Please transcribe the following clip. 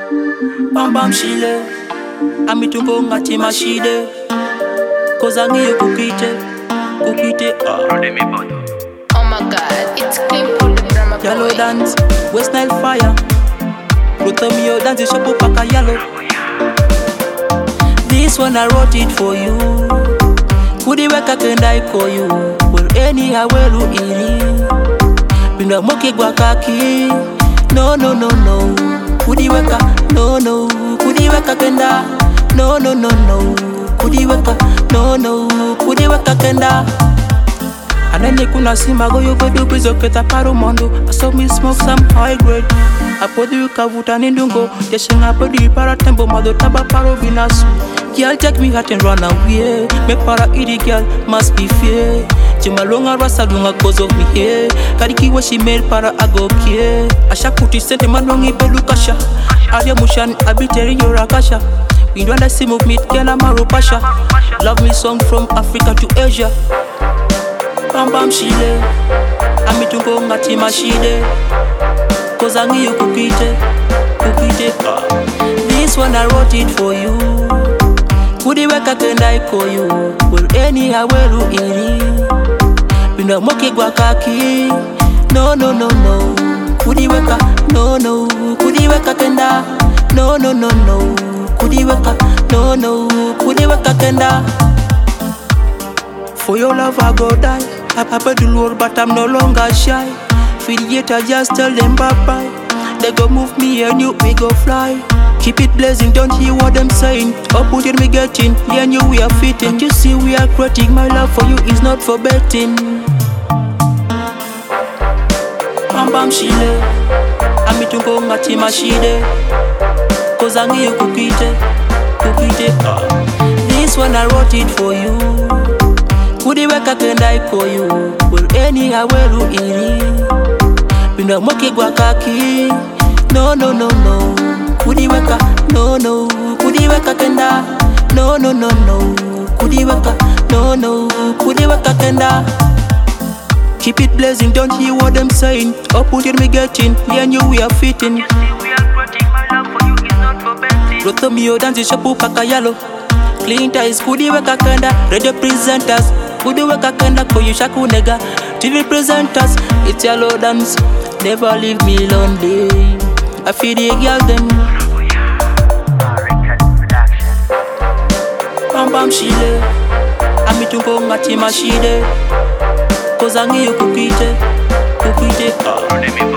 Bam bam shile, amitungo ngati mashide. Koza ngiyo kukite. Oh my god, it's clean for the drama boy. Yellow dance, West Nile fire. Rotomio dance, you shop up a yellow. This one I wrote it for you. Kudi weka kenda iko you. Well anyhow welu ini. Binda moki gwakaki. No. Kudi weka, no. Kudi weka kenda. No. Kudi weka, no. Kudi weka kenda. Anene kuna sima go yo bedu bizo keta paro mondo. I saw me smoke some high grade. Apodi ukavuta nindungo. Deshenga podi para tembo mado taba paro vinasu. Girl take me heart and run away. Me para iri girl must be fair. Jimalonga rasa dunga cause of me here. Kariki wa she made para agokie. Asha kuti sente manongi belu kasha. Aria mushan abiteri yorakasha. Indwanda simu meet kela maru pasha. Love me song from Africa to Asia. Bam bam shile, amitungo ngati mashide. Koza ngiyo kukite. This one I wrote it for you. Kudi weka kenda iko you. Well anyhow welu ini. Binda moki gwakaki. No. Kudi weka, no. Kudi weka kenda. No. Kudi weka, no. Kudi weka kenda. For your love I go die. I paid the Lord but I'm no longer shy. Affiliator just tell them bye-bye. They go move me and you we go fly. Keep it blazing, don't hear what them saying. Up until me getting, me and you we are fitting. You see we are creating, my love for you is not for betting. Bam bam shile, amitungo ngati mashide. Koza ngiyo kukite. This one I wrote it for you. Kudi weka kenda iko you. Well anyhow welu ini. Binda moki gwakaki. No. Kudi weka, no. Kudi weka kenda. No. Kudi weka, no. Kudi weka kenda. Keep it blazing, don't hear what them saying. Up until me getting, me and you we are fitting. You see we are creating, my love for you is not for betting. Rotomio dance shapu paka yellow. Clean ties, kudi weka kenda. Radio presenters, kudi weka kenda for you shaku nega. TV presenters, it's yellow dance. Never leave me lonely. I feel the girl them. Bam bam shile, amitungo ngati mashide. Koza ngiyo kukite.